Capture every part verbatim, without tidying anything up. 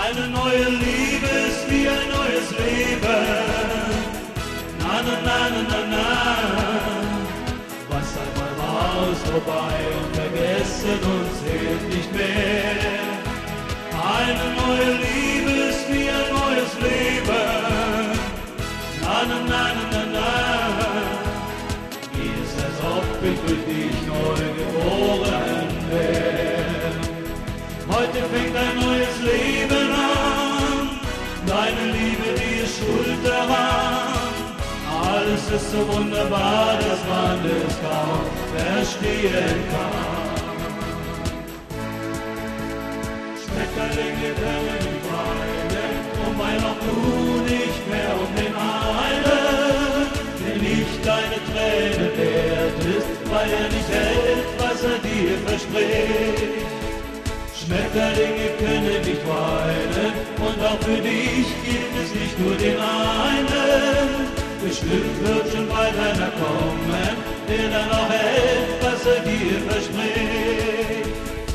Eine neue Liebe ist wie ein neues Leben. Na, na, na, na, na, na. Was einmal war, ist vorbei und vergessen und zählt nicht mehr. Eine neue Liebe ist wie ein neues Leben. Na, na, na, na, na, na. Wie es als ob ich durch dich neu geboren wäre. Heute fängt ein neues Leben an. Deine Liebe, die ist schuld daran. Alles ist so wunderbar, dass man es kaum verstehen kann. Schmetterlinge können nicht weinen, um weil auch du nicht mehr um den einen, der nicht deine Tränen wert ist, weil er nicht hält, was er dir verspricht. Schmetterlinge können nicht weinen und auch für dich gibt es nicht nur den einen. Bestimmt wird schon bald einer kommen, der dann auch hält, was er dir verspricht.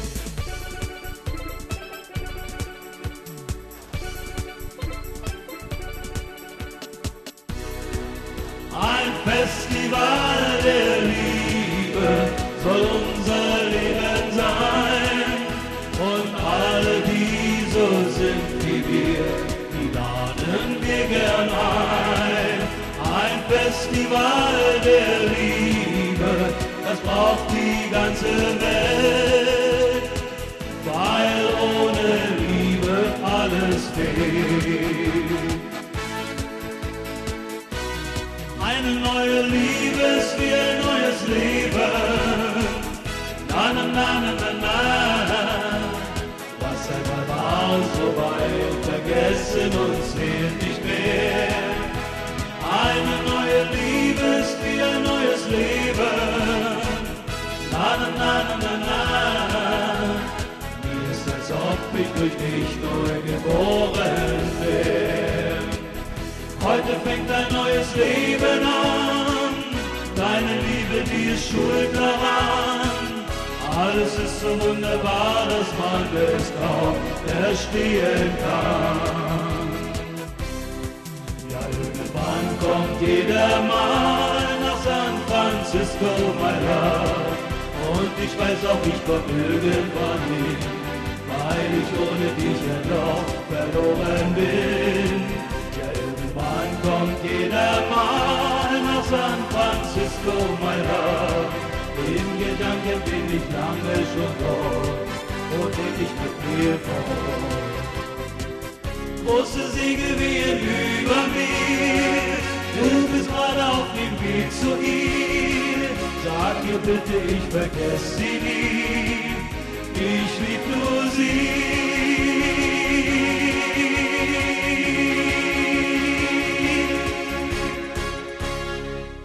Ein Festival der Liebe soll unser Leben sein. Und alle, die so sind wie wir, die laden wir gern ein. Ein Festival der Liebe, das braucht die ganze Welt, weil ohne Liebe alles fehlt. Eine neue Liebe ist wie ein neues Leben. Na, na, na, na, na, na. Was einmal war, ist vorbei und vergessen und zählt nicht mehr. Eine neue Liebe ist wie ein neues Leben. Na, na, na, na, na, na. Mir ist, als ob ich durch dich neu geboren wäre. Heute fängt ein neues Leben an. Deine Liebe, die ist schuld daran. Alles ist so wunderbar, dass man es kaum verstehen kann. Ja, irgendwann kommt jeder mal nach San Francisco, my love. Und ich weiß auch, ich komm irgendwann hin, weil ich ohne dich ja doch verloren bin. Ja, irgendwann kommt jeder mal nach San Francisco, my love. In Gedanken bin ich lange schon dort und bin ich mit mir fort. Große Segel wehen über mir, du bist gerade auf dem Weg zu ihr. Sag ihr bitte, ich vergesse sie nie, ich lieb nur sie.